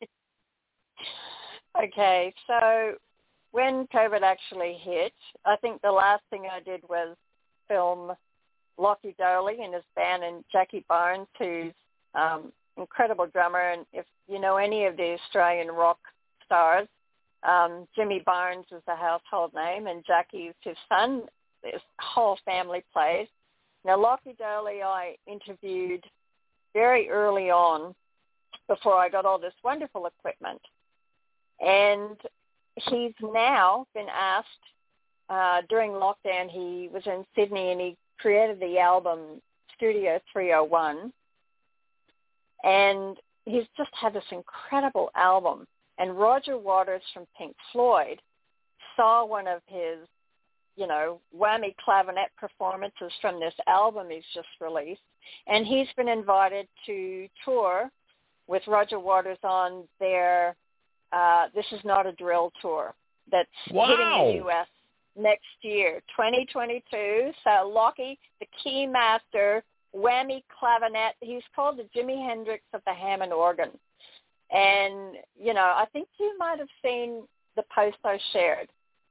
Okay, so when COVID actually hit, I think the last thing I did was film Lockie Doley and his band, and Jackie Barnes, who's um, incredible drummer. And if you know any of the Australian rock stars, um, Jimmy Barnes is a household name, and Jackie's his son. His whole family plays. Now, Lockie Doley I interviewed very early on before I got all this wonderful equipment. And he's now been asked, uh, during lockdown, he was in Sydney and he created the album Studio three oh one. And he's just had this incredible album. And Roger Waters from Pink Floyd saw one of his, you know, whammy clavinet performances from this album he's just released. And he's been invited to tour with Roger Waters on their uh, This Is Not a Drill tour that's wow. hitting the U S next year, twenty twenty-two. So Lockie, the key master, whammy clavinet, he's called the Jimi Hendrix of the Hammond organ. And, you know, I think you might have seen the post I shared.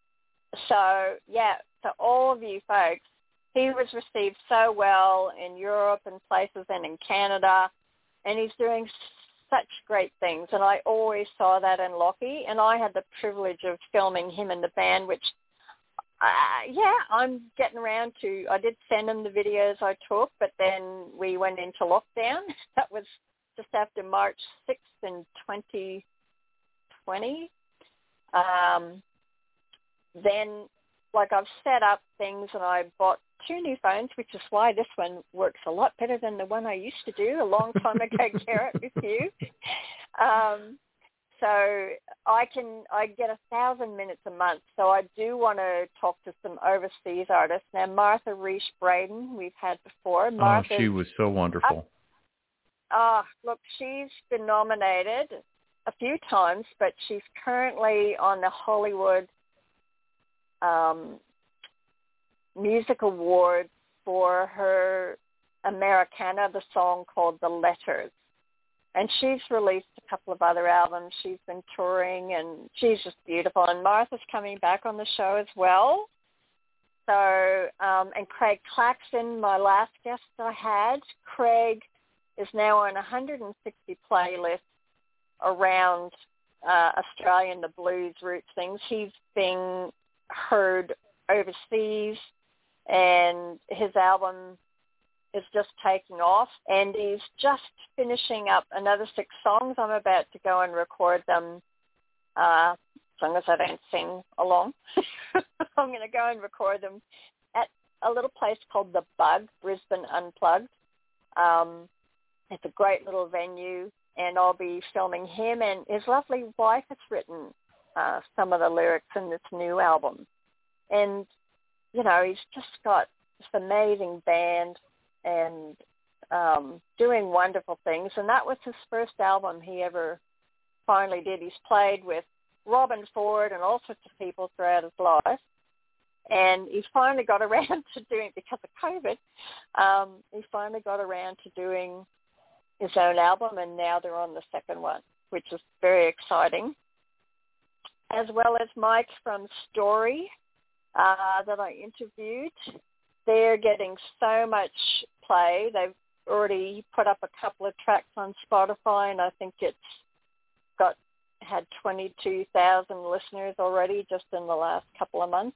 So, yeah, to all of you folks, he was received so well in Europe and places and in Canada, and he's doing such great things. And I always saw that in Lockie, and I had the privilege of filming him and the band, which, uh, yeah, I'm getting around to. I did send him the videos I took, but then we went into lockdown. That was just after March sixth in twenty twenty. Um, then, like, I've set up things, and I bought two new phones, which is why this one works a lot better than the one I used to do a long time ago, Garrett, with you. Um, so I can I get a thousand minutes a month. So I do want to talk to some overseas artists. Now, Martha Reese Braden, we've had before. Martha's, oh, she was so wonderful. Ah, uh, look, she's been nominated a few times, but she's currently on the Hollywood um, Music Award for her Americana, the song called The Letters. And she's released a couple of other albums. She's been touring, and she's just beautiful. And Martha's coming back on the show as well. So, um, and Craig Claxton, my last guest I had, Craig is now on one hundred sixty playlists around uh, Australian, the blues roots things. He's being heard overseas, and his album is just taking off, and he's just finishing up another six songs. I'm about to go and record them, uh, as long as I don't sing along. I'm going to go and record them at a little place called The Bug, Brisbane Unplugged. Um, it's a great little venue, and I'll be filming him, and his lovely wife has written uh, some of the lyrics in this new album. And, you know, he's just got this amazing band and um, doing wonderful things. And that was his first album he ever finally did. He's played with Robin Ford and all sorts of people throughout his life. And he finally got around to doing, because of COVID, um, he finally got around to doing his own album, and now they're on the second one, which is very exciting. as well as Mike from Story uh, that I interviewed. They're getting so much play. They've already put up a couple of tracks on Spotify, and I think it's got had twenty-two thousand listeners already just in the last couple of months.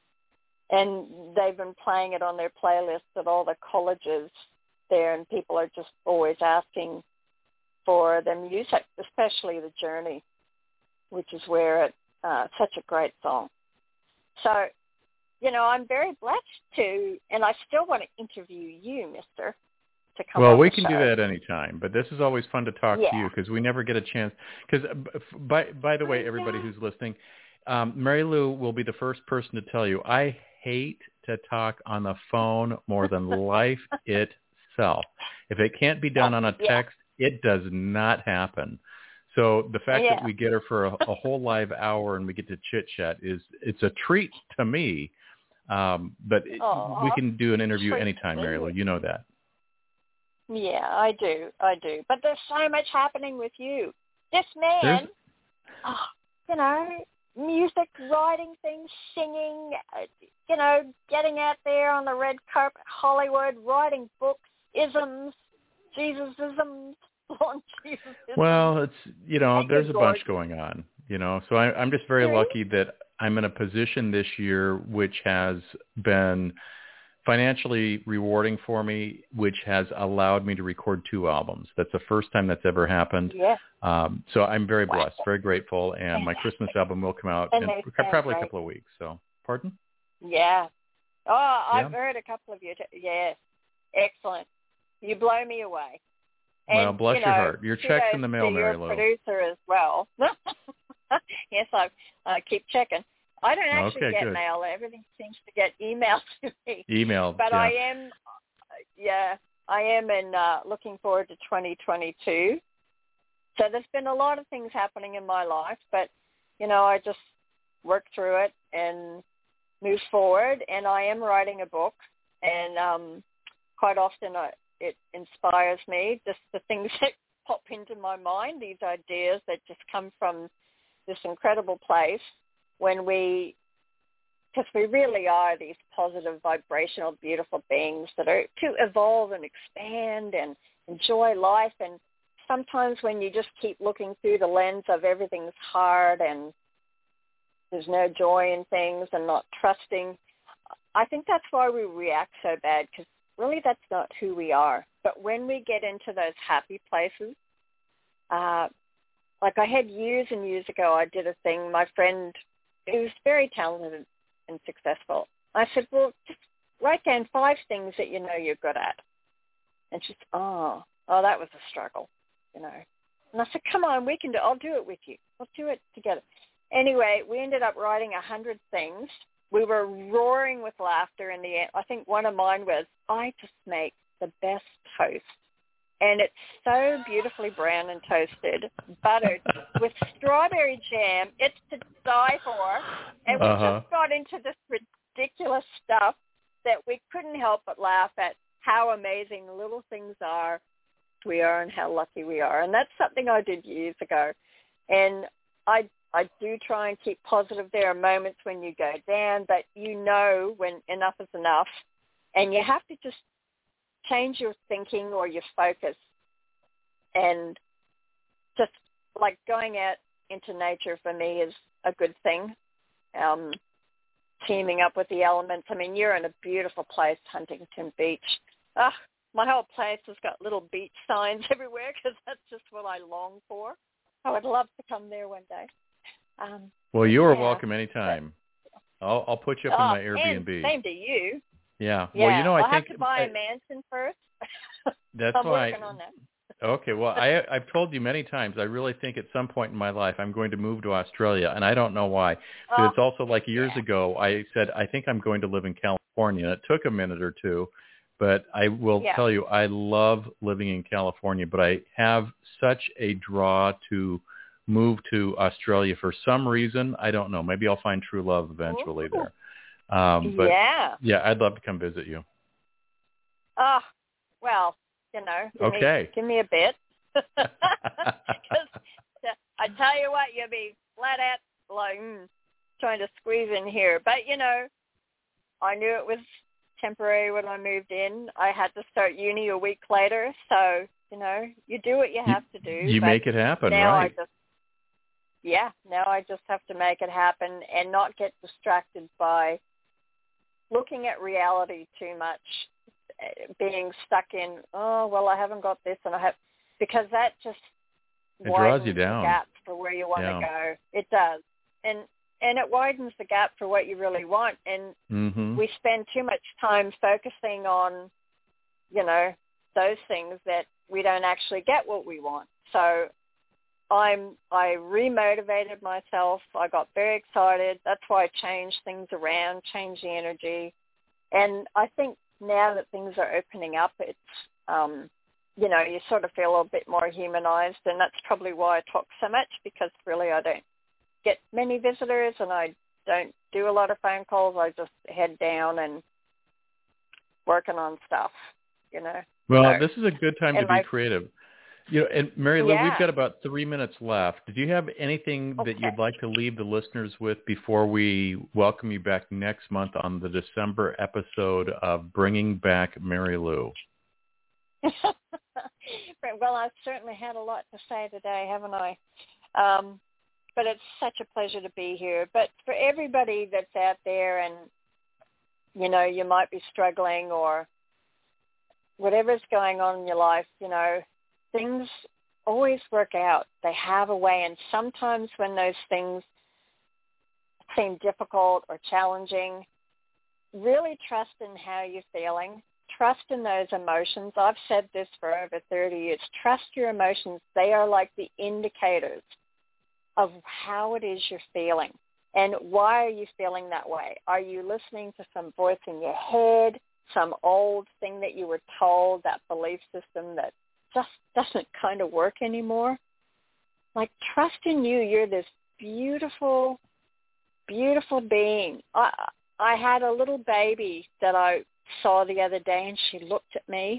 And they've been playing it on their playlist at all the colleges there, and people are just always asking for their music, especially The Journey, which is where it's uh, such a great song. So, you know, I'm very blessed to, and I still want to interview you, mister, to come Well, on we the can show. do that anytime, but this is always fun to talk Yeah. to you because we never get a chance. Because, by, by the way, everybody who's listening, um, Mary Lou will be the first person to tell you, I hate to talk on the phone more than life itself. If it can't be done on a text, yeah. it does not happen. So the fact yeah. that we get her for a, a whole live hour and we get to chit-chat is it's a treat to me. Um, but it, we can do an interview anytime, Mary Lou. You know that. Yeah, I do. I do. But there's so much happening with you. This man, oh, you know, music, writing things, singing, uh, you know, getting out there on the red carpet, Hollywood, writing books, isms, Jesus-isms, born Jesus-isms. Well, it's, you know, Thank there's you, a George. bunch going on, you know, so I, I'm just very Really? lucky that I'm in a position this year which has been financially rewarding for me, which has allowed me to record two albums. That's the first time that's ever happened. Yeah. Um, so I'm very Wow. blessed, very grateful, and my Christmas album will come out And in they probably sound a couple of weeks. So, pardon? Yeah. Oh, I've Yeah. heard a couple of you. T- yes. Excellent. You blow me away. And, Well, bless you know, your heart. Your check's in the mail, to Mary your Lou. producer as well. Yes, I uh, keep checking. I don't actually Okay, get good. mail. Everything seems to get emailed to me. Emailed, But yeah. I am, yeah, I am in uh, looking forward to twenty twenty-two. So there's been a lot of things happening in my life, but, you know, I just work through it and move forward. And I am writing a book, and um, quite often I, it inspires me, just the things that pop into my mind, these ideas that just come from this incredible place when we, because we really are these positive, vibrational, beautiful beings that are to evolve and expand and enjoy life. And sometimes when you just keep looking through the lens of everything's hard and there's no joy in things and not trusting, I think that's why we react so bad, because really that's not who we are. But when we get into those happy places, uh, like I had years and years ago, I did a thing, my friend, who was very talented and successful. I said, well, just write down five things that you know you're good at. And she said, oh, oh, that was a struggle, you know. And I said, come on, we can do, I'll do it with you. We'll do it together. Anyway, we ended up writing a hundred things. We were roaring with laughter in the end. I think one of mine was, I just make the best toast. And it's so beautifully brown and toasted, buttered with strawberry jam. It's to die for. And we Uh-huh. just got into this ridiculous stuff that we couldn't help but laugh at how amazing little things are we are and how lucky we are. And that's something I did years ago. And I I do try and keep positive. There are moments when you go down, but you know when enough is enough. And you have to just change your thinking or your focus, and just like going out into nature for me is a good thing. Um, teaming up with the elements. I mean, you're in a beautiful place, Huntington Beach. Ah, my whole place has got little beach signs everywhere because that's just what I long for. I would love to come there one day. Um, Well, you are yeah. welcome anytime. I'll, I'll put you up oh, in my Airbnb. And same to you. Yeah. Yeah. Well, you know, I I'll think have to buy I, a mansion first. that's I'm why. working on that. Okay. Well, I, I've told you many times. I really think at some point in my life I'm going to move to Australia, and I don't know why. But Oh, it's also like years yeah. ago I said I think I'm going to live in California. It took a minute or two, but I will Yeah. tell you I love living in California. But I have such a draw to move to Australia for some reason. I don't know. Maybe I'll find true love eventually Ooh. there. Um, but yeah. yeah, I'd love to come visit you. Oh, well, you know, give, Okay. me, give me a bit. Because I tell you what, you'll be flat out like mm, trying to squeeze in here. But, you know, I knew it was temporary when I moved in. I had to start uni a week later. So, you know, you do what you have you, to do. You make it happen, now right? I just, yeah, now I just have to make it happen and not get distracted by looking at reality too much, being stuck in, oh, well, I haven't got this and I have, because that just it draws you down. The gap for where you want yeah. to go. It does. And and it widens the gap for what you really want. And mm-hmm. we spend too much time focusing on, you know, those things that we don't actually get what we want. So I'm I remotivated myself. I got very excited. That's why I changed things around, changed the energy. And I think now that things are opening up, it's, um, you know, you sort of feel a bit more humanized. And that's probably why I talk so much, because really I don't get many visitors and I don't do a lot of phone calls. I just head down and working on stuff, you know. Well, so, this is a good time to be my, creative. You know, and Mary Lou, yeah. we've got about three minutes left. Do you have anything okay. that you'd like to leave the listeners with before we welcome you back next month on the December episode of Bringing Back Mary Lou? Well, I've certainly had a lot to say today, haven't I? Um, but it's such a pleasure to be here. But for everybody that's out there and, you know, you might be struggling or whatever's going on in your life, you know, things always work out. They have a way. And sometimes when those things seem difficult or challenging, really trust in how you're feeling. Trust in those emotions. I've said this for over thirty years. Trust your emotions. They are like the indicators of how it is you're feeling. And why are you feeling that way? Are you listening to some voice in your head, some old thing that you were told, that belief system that just doesn't kind of work anymore? Like, trust in you. You're this beautiful, beautiful being. I, I had a little baby that I saw the other day, and she looked at me,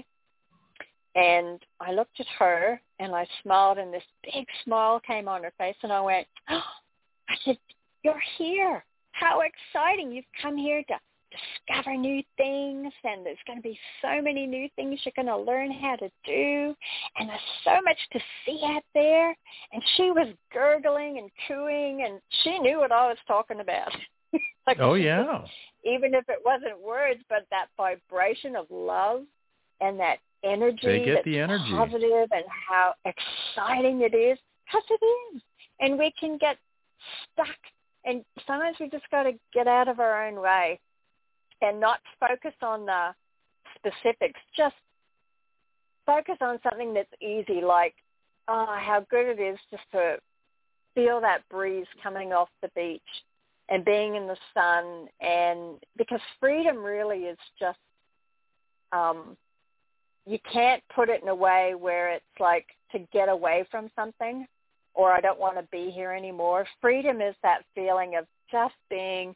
and I looked at her, and I smiled, and this big smile came on her face, and I went, oh, I said, you're here. How exciting. You've come here to discover new things, and there's going to be so many new things you're going to learn how to do, and there's so much to see out there. And she was gurgling and cooing, and she knew what I was talking about. Like, oh, yeah. Even if it wasn't words, but that vibration of love and that energy, they get that's the energy. positive, and how exciting it is, because it is. And we can get stuck, and sometimes we just got to get out of our own way and not focus on the specifics. Just focus on something that's easy, like, oh, how good it is just to feel that breeze coming off the beach and being in the sun. And because freedom really is just, um, you can't put it in a way where it's like to get away from something, or I don't want to be here anymore. Freedom is that feeling of just being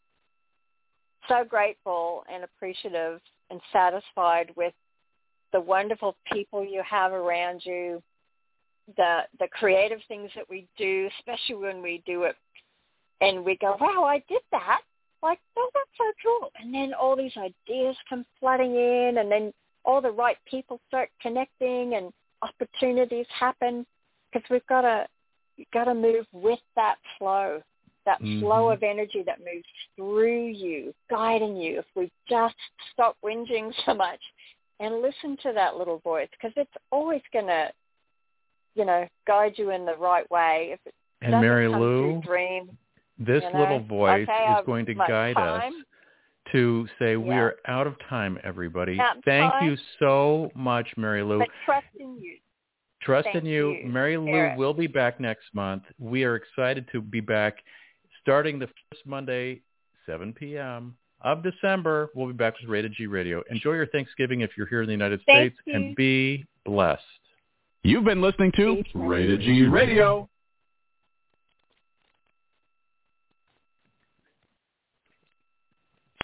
so grateful and appreciative and satisfied with the wonderful people you have around you, the the creative things that we do, especially when we do it and we go, wow, I did that. Like, oh, that's so cool. And then all these ideas come flooding in, and then all the right people start connecting and opportunities happen, because we've got to you've got to move with that flow, that mm-hmm. flow of energy that moves through you, guiding you. If we just stop whinging so much and listen to that little voice, because it's always going to, you know, guide you in the right way. If it and doesn't Mary come Lou, through dream, this you know, little voice okay, is going to guide time. us to say yeah. we are out of time, everybody. Out Thank time. you so much, Mary Lou. But trust in you. Trust Thank in you. you. Mary Lou Eric. will be back next month. We are excited to be back starting the first Monday, seven p.m. of December. We'll be back with Rated G Radio. Enjoy your Thanksgiving if you're here in the United Thank States, you. and be blessed. You've been listening to Rated G Radio.